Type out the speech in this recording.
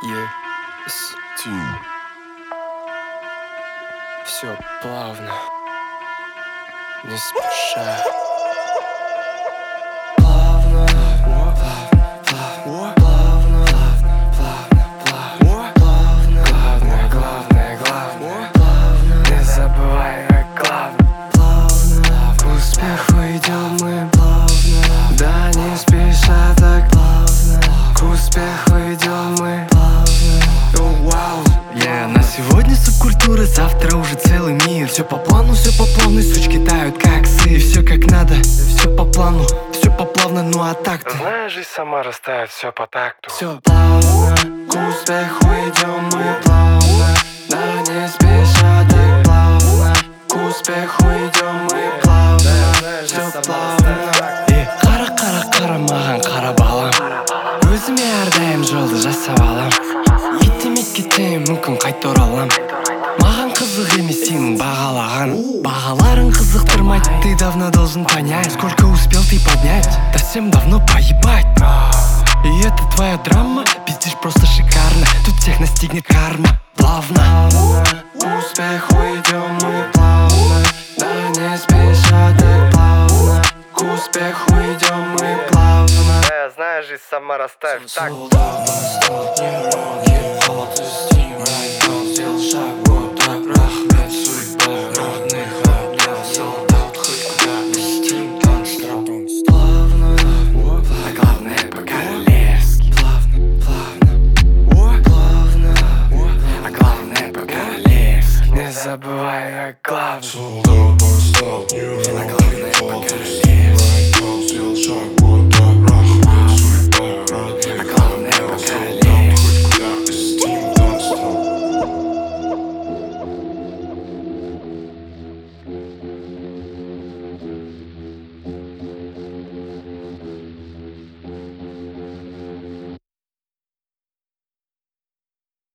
Все плавно, не спеша. Плавно, плавно, плавно, плавно, плавно. Главное, главное, главное, плавно. Не забывай о главном. Плавно, к успеху идем мы плавно. Да не спеша, так плавно. К успеху идем мы плавно. На сегодня субкультура, завтра уже целый мир. Все по плану, все по плавной, сучки тают как сыр. Все как надо, все по плану, все поплавно, ну а так-то знаешь, жизнь сама растает, все по такту. все плавно, к успеху идем мы плавно. Да не спеша, так плавно. К успеху идем мы плавно. Все плавно. Қара маған қара балам, өзіме әрдайым жолды жасап алам. Еттемек кетсем мүмкін қайта оралам. Маған қызық емес сенің бағалаған. Бағаларың қызықтырмайды, ты давно должен понять. Сколько успел ты поднять, да всем давно поебать. И это твоя драма, пиздишь просто шикарно. Тут всех настигнет карма, плавно. К успеху идем мы плавно. Да не спеша, так плавно. К успеху идем мы плавно. Знаешь, жизнь сама растает в такт. Сделал шаг, вот так, рахмет, судьба родных обнял. Солдат, хоть куда вести, танцтрон. Плавно, А главное по-королевски. плавно, плавно, плавно. А главное по-королевски. Не забывай о главном.